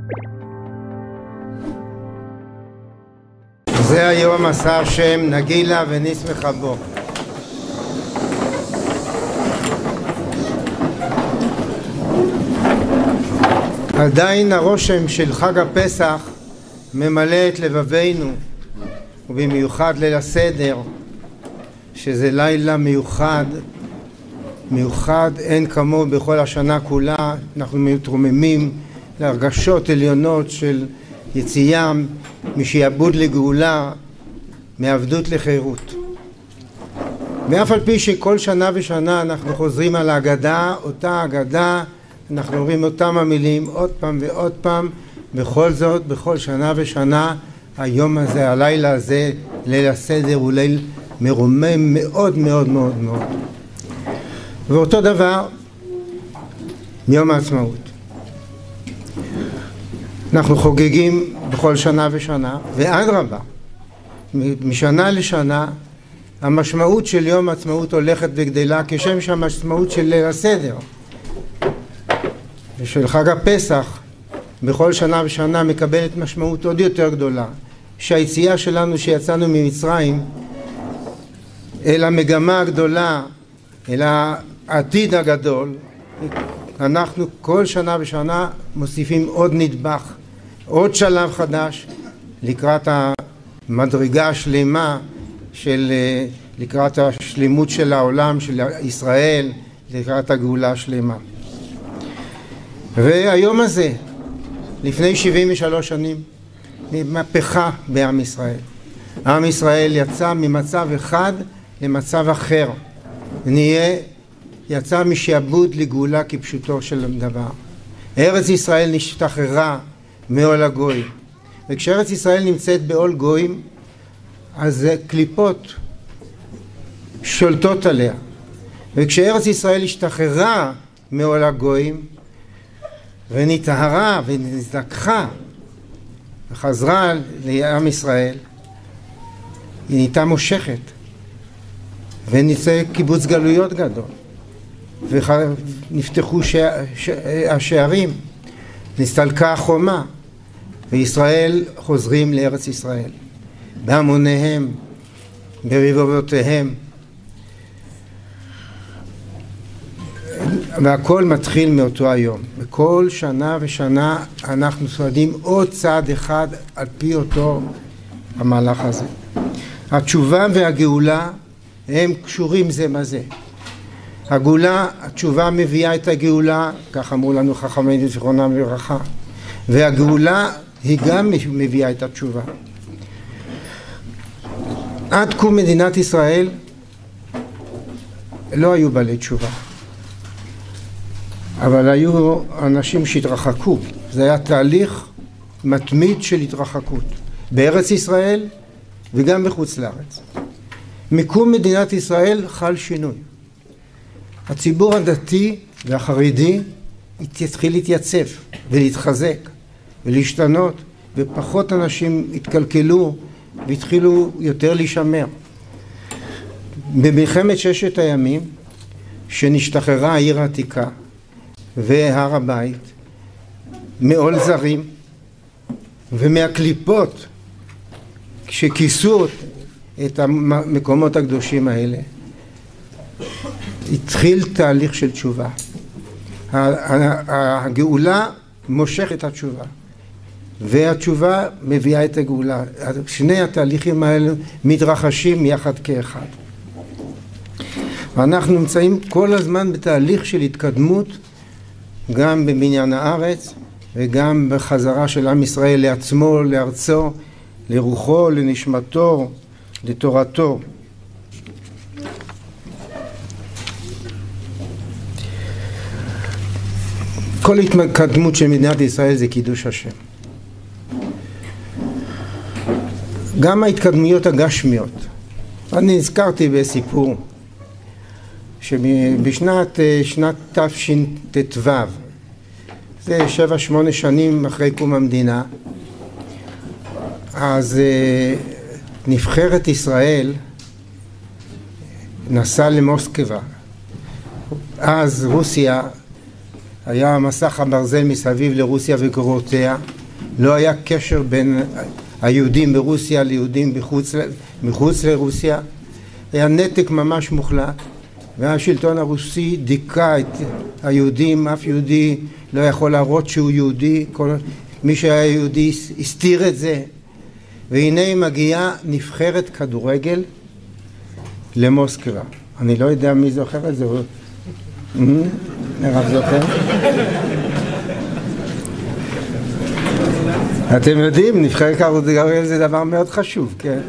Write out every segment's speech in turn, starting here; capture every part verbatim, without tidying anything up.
זה היום עשה השם נגילה ונשמחה בו. עדיין הרושם של חג הפסח ממלא את לבבינו, ובמיוחד ליל הסדר, שזה לילה מיוחד, מיוחד אין כמוהו בכל השנה כולה. אנחנו מתרוממים להרגשות עליונות של יציאה משעבוד לגאולה, מעבדות לחירות. ואף על פי שכל שנה ושנה אנחנו חוזרים על ההגדה, אותה הגדה, אנחנו אומרים אותם המילים עוד פעם ועוד פעם, בכל זאת, בכל שנה ושנה, היום הזה, הלילה הזה, ליל הסדר, הוא ליל מרומם מאוד מאוד מאוד מאוד. ואותו דבר, יום העצמאות. אנחנו חוגגים בכל שנה ושנה, ואדרבה, משנה לשנה, המשמעות של יום העצמאות הולכת וגדלה, כשם שהמשמעות של ליל הסדר ושל חג הפסח בכל שנה ושנה מקבלת משמעות עוד יותר גדולה, שהיציאה שלנו שיצאנו ממצרים אל המגמה הגדולה, אל העתיד הגדול, אנחנו כל שנה ושנה מוסיפים עוד נדבך, עוד שלב חדש לקראת המדרגה השלמה של, לקראת השלימות של העולם, של ישראל, לקראת הגאולה השלמה. והיום הזה, לפני שבעים ושלוש שנים, מהפכה בעם ישראל. עם ישראל יצא ממצב אחד למצב אחר. נהיה, יצא משעבוד לגאולה כפשוטו של דבר. ארץ ישראל נשתחררה מעול הגויים. וכשארץ ישראל נמצאת בעול גויים, אז קליפות שולטות עליה. וכשארץ ישראל השתחררה מעול הגויים, ונטהרה ונזדככה וחזרה לעם ישראל, היא נהייתה מושכת, ונצא קיבוץ גלויות גדול, ונפתחו השערים, נסתלקה החומה, וישראל חוזרים לארץ ישראל בהמוניהם, ברבבותיהם, והכל מתחיל מאותו היום. בכל שנה ושנה אנחנו צועדים עוד צעד אחד על פי אותו המהלך הזה. התשובה והגאולה הם קשורים זה בזה. הגאולה, התשובה מביאה את הגאולה, כך אמרו לנו חכמינו זיכרונם לברכה, והגאולה היא גם מביאה את התשובה. עד קום מדינת ישראל לא היו בעלי תשובה, אבל היו אנשים שהתרחקו. זה היה תהליך מתמיד של התרחקות בארץ ישראל וגם בחוץ לארץ. מקום מדינת ישראל חל שינוי. הציבור הדתי והחרדי התחיל להתייצב ולהתחזק ולהשתנות, ופחות אנשים התקלקלו והתחילו יותר להישמר. במלחמת ששת הימים, שנשתחררה העיר העתיקה והר הבית מעול זרים ומהקליפות שכיסו את המקומות הקדושים האלה, התחיל תהליך של תשובה. הגאולה מושכת את התשובה, והתשובה מביאה את הגאולה. שני התהליכים האלה מתרחשים יחד כאחד. ואנחנו נמצאים כל הזמן בתהליך של התקדמות, גם בבניין הארץ וגם בחזרה של עם ישראל לעצמו, לארצו, לרוחו, לנשמתו, לתורתו. כל התקדמות של מדינת ישראל זה קידוש השם. גם ההתקדמויות הגשמיות. אני נזכרתי בסיפור שבשנת שנת תשט"ו, זה שבע שמונה שנים אחרי קום המדינה, אז נבחרת ישראל נסעה למוסקבה. אז רוסיה, היה מסך הברזל מסביב לרוסיה וגרורותיה, לא היה קשר בין היהודים ברוסיה ליהודים מחוץ, מחוץ לרוסיה, היה נתק ממש מוחלט, והשלטון הרוסי דיכא את היהודים, אף יהודי לא יכול להראות שהוא יהודי, כל, מי שהיה יהודי הסתיר את זה. והנה מגיעה נבחרת כדורגל למוסקבה. אני לא יודע מי זוכר את זה. הרב זוכר? אתם יודעים, נבחרת כדורגל זה דבר מאוד חשוב, כן?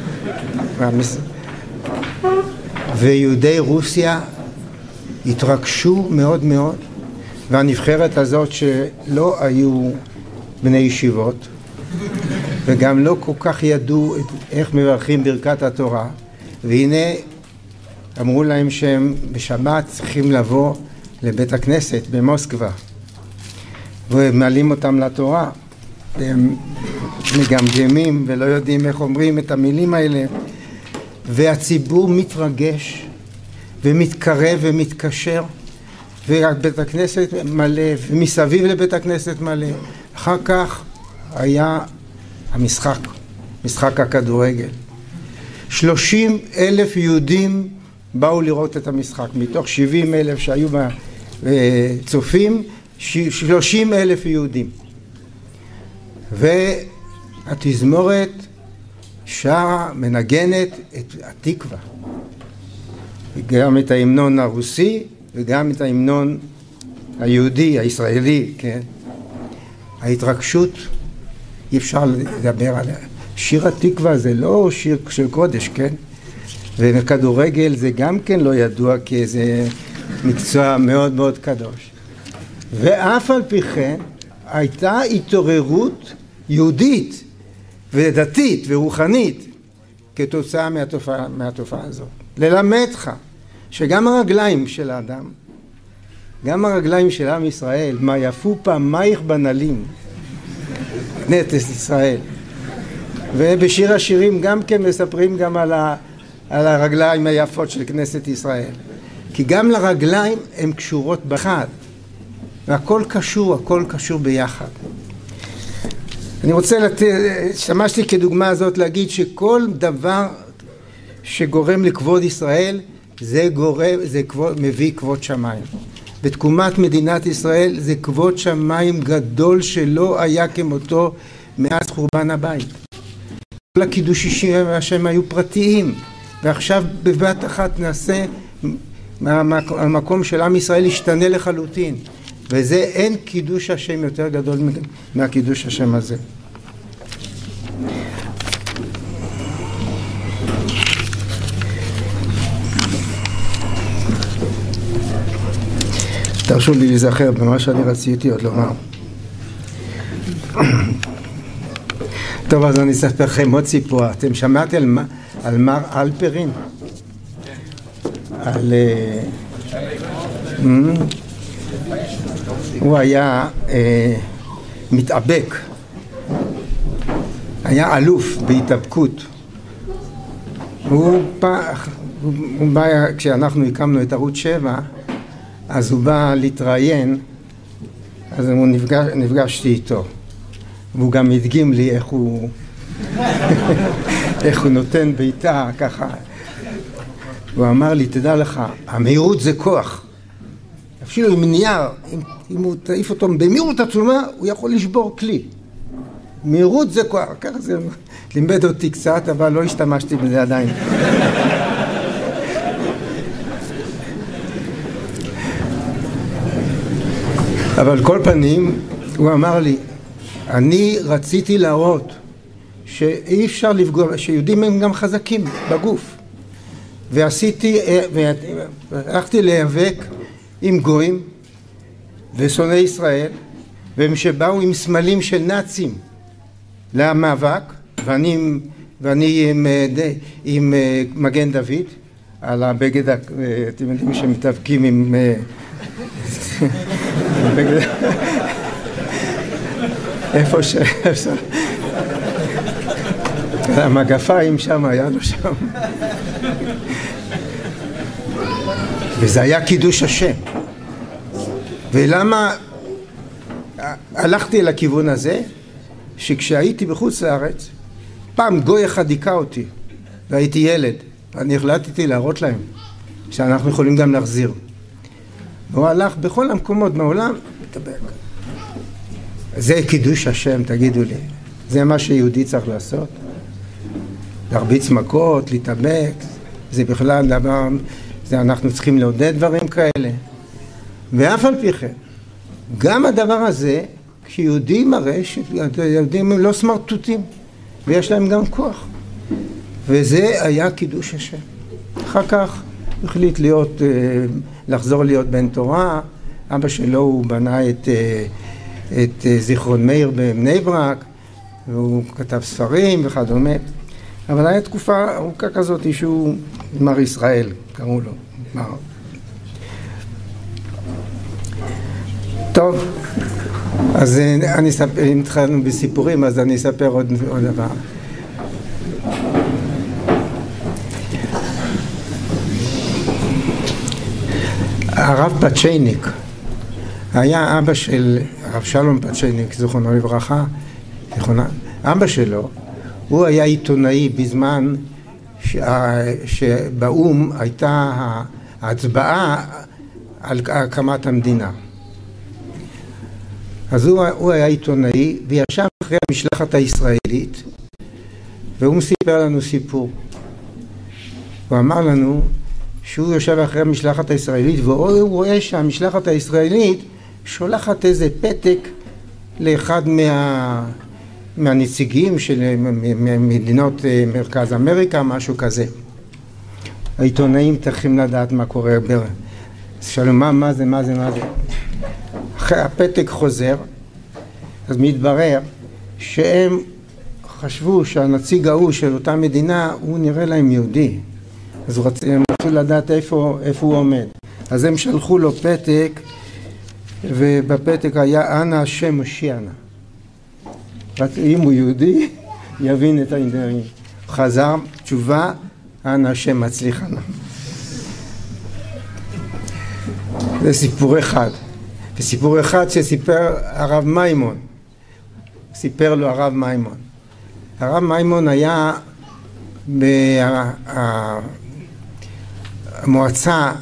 ויהודי רוסיה התרגשו מאוד מאוד, והנבחרת הזאת שלא היו בני ישיבות וגם לא כל כך ידעו איך מברכים ברכת התורה, והנה אמרו להם שהם בשבת צריכים לבוא לבית הכנסת במוסקבה ומעלים אותם לתורה, והם מגמגמים ולא יודעים איך אומרים את המילים האלה, והציבור מתרגש ומתקרב ומתקשר, ובית הכנסת מלא ומסביב לבית הכנסת מלא. אחר כך היה המשחק, משחק הכדורגל. שלושים אלף יהודים באו לראות את המשחק, מתוך שבעים אלף שהיו צופים, שלושים אלף יהודים. והתזמורת שרה, מנגנת את התקווה, גם את ההמנון הרוסי וגם את ההמנון היהודי, הישראלי, כן? ההתרגשות, אי אפשר לדבר עליה. שיר התקווה זה לא שיר של קודש, כן? וכדורגל זה גם כן לא ידוע כאיזה מקצוע מאוד מאוד קדוש. ואף על פי כן הייתה התעוררות יהודית ודתית ורוחנית כתוצאה מהתופעה, מהתופעה הזאת. ללמדך שגם הרגליים של האדם, גם הרגליים של עם ישראל, מה יפו פעמייך בנעלים, כנסת ישראל. ובשיר השירים גם כן מספרים גם על, ה, על הרגליים היפות של כנסת ישראל. כי גם לרגליים הן קשורות בחד, והכל קשור, הכל קשור ביחד. אני רוצה לתת, שמשתי כדוגמה הזאת להגיד שכל דבר שגורם לכבוד ישראל, זה גורם, זה כבוד, מביא כבוד שמיים. בתקומת מדינת ישראל זה כבוד שמיים גדול שלא היה כמותו מאז חורבן הבית. כל הקידושים השם היו פרטיים, ועכשיו בבת אחת נעשה, המקום של עם ישראל ישתנה לחלוטין. וזה אין קידוש השם יותר גדול מהקידוש השם הזה. תרשו לי להיזכר במה שאני רציתי עוד לומר. טוב, אז אני אספר לכם עוד סיפור. אתם שמעתם על, על מר אלפרין? על... Uh, הוא היה uh, מתאבק. היה אלוף בהתאבקות. הוא בא, הוא, הוא בא, כשאנחנו הקמנו את ערוץ שבע, אז הוא בא להתראיין, אז הוא נפגש, נפגשתי איתו. והוא גם הדגים לי איך הוא, איך הוא נותן ביתה ככה. הוא אמר לי, תדע לך, המהירות זה כוח. אפילו עם נייר, אם, אם הוא תעיף אותו במהירות עצומה, הוא יכול לשבור כלי. מהירות זה כוח. ככה זה לימד אותי קצת, אבל לא השתמשתי בזה עדיין. אבל כל פנים, הוא אמר לי, אני רציתי להראות שאי אפשר לפגוע, שיהודים הם גם חזקים בגוף. ועשיתי, והלכתי להיאבק עם גויים ושונאי ישראל, והם שבאו עם סמלים של נאצים למאבק, ואני, ואני עם, עם מגן דוד, על הבגד, אתם יודעים שמתאבקים עם... איפה ש... המגפיים שם, היה לו שם. וזה היה קידוש השם. ולמה הלכתי לכיוון הזה? שכשהייתי בחוץ לארץ, פעם גוי אחד דיכה אותי, והייתי ילד, ואני החלטתי להראות להם שאנחנו יכולים גם להחזיר. והוא הלך בכל המקומות בעולם, מתאבק. זה קידוש השם, תגידו לי. זה מה שיהודי צריך לעשות? להרביץ מכות, להתאבק, זה בכלל דבר, זה אנחנו צריכים לעודד דברים כאלה. ואף על פי כן, גם הדבר הזה, כשיהודים מראה שיהודים הם לא סמרטוטים, ויש להם גם כוח. וזה היה קידוש השם. אחר כך החליט להיות, לחזור להיות בן תורה. אבא שלו הוא בנה את, את זיכרון מאיר בבני ברק, והוא כתב ספרים וכדומה. אבל הייתה תקופה ארוכה כזאת שהוא מר ישראל, קראו לו. מר. טוב, אז אני אספר, אם התחלנו בסיפורים, אז אני אספר עוד, עוד דבר. הרב פצ'ייניק היה אבא של הרב שלום פצ'ייניק, זכרונו לברכה. אבא שלו, הוא היה עיתונאי בזמן שבאום הייתה ההצבעה על הקמת המדינה. אז הוא, הוא היה עיתונאי וישב אחרי המשלחת הישראלית, והוא סיפר לנו סיפור. הוא אמר לנו שהוא יושב אחרי המשלחת הישראלית, והוא רואה שהמשלחת הישראלית שולחת איזה פתק לאחד מה, מהנציגים של מדינות מרכז אמריקה, משהו כזה. העיתונאים צריכים לדעת מה קורה. שאלו מה, מה זה, מה זה, מה זה. אחרי הפתק חוזר, אז מתברר שהם חשבו שהנציג ההוא של אותה מדינה, הוא נראה להם יהודי. אז הם רצו לדעת איפה, איפה הוא עומד. אז הם שלחו לו פתק, ובפתק היה אנא השם מושיענה. אם הוא יהודי, יבין את העניינים. חזר, תשובה, אנא השם מצליחנה. זה סיפור אחד. וסיפור אחד שסיפר הרב מימון. סיפר לו הרב מימון. הרב מימון היה במועצה,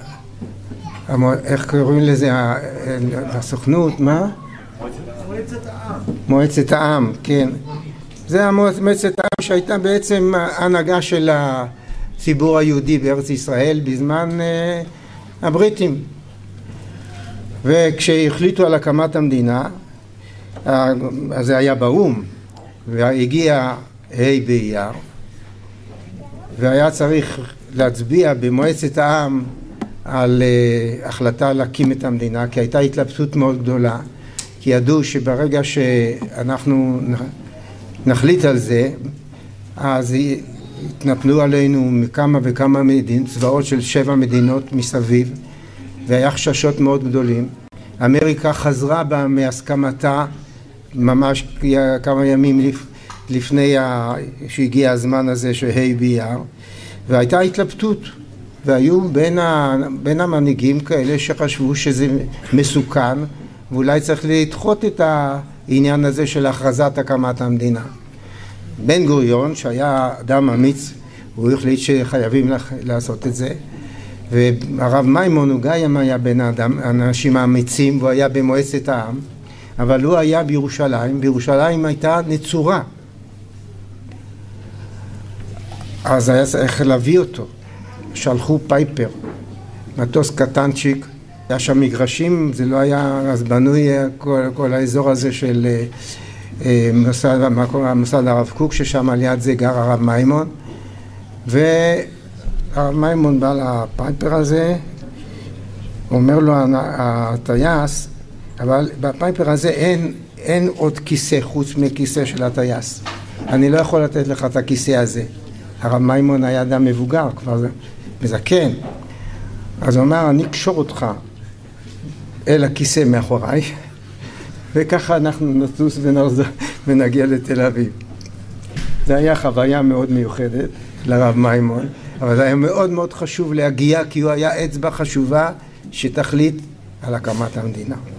איך קוראים לזה, הסוכנות, מה? מועצת העם. מועצת העם, כן. זה מועצת העם שהייתה בעצם ההנהגה של הציבור היהודי בארץ ישראל בזמן הבריטים. וכשהחליטו על הקמת המדינה, אז זה היה באום, והגיע ה' באייר, והיה צריך להצביע במועצת העם על uh, החלטה להקים את המדינה, כי הייתה התלבטות מאוד גדולה, כי ידעו שברגע שאנחנו נחליט על זה, אז התנפלו עלינו מכמה וכמה מדינות, צבאות של שבע מדינות מסביב, והיה חששות מאוד גדולים. אמריקה חזרה בה מהסכמתה ממש כמה ימים לפני שהגיע הזמן הזה של ה' באייר, והייתה התלבטות, והיו בין, ה, בין המנהיגים כאלה שחשבו שזה מסוכן, ואולי צריך לדחות את העניין הזה של הכרזת הקמת המדינה. בן גוריון, שהיה אדם אמיץ, הוא החליט שחייבים לעשות את זה, והרב מימון הוא גם היה בין האנשים האמיצים, והוא היה במועצת העם, אבל הוא היה בירושלים, בירושלים הייתה נצורה. אז היה צריך להביא אותו. שלחו פייפר, מטוס קטנצ'יק, היה שם מגרשים, זה לא היה, אז בנוי כל, כל האזור הזה של אה, מוסד, מוסד הרב קוק, ששם על יד זה גר הרב מימון, והרב מימון בא לפייפר הזה, אומר לו הטייס, אבל בפייפר הזה אין, אין עוד כיסא חוץ מכיסא של הטייס. אני לא יכול לתת לך את הכיסא הזה. הרב מימון היה אדם מבוגר, כבר מזקן. אז הוא אמר, אני אקשור אותך אל הכיסא מאחוריי, וככה אנחנו נטוס ונגיע לתל אביב. זה היה חוויה מאוד מיוחדת לרב מימון, אבל זה היה מאוד מאוד חשוב להגיע, כי הוא היה אצבע חשובה שתחליט על הקמת המדינה.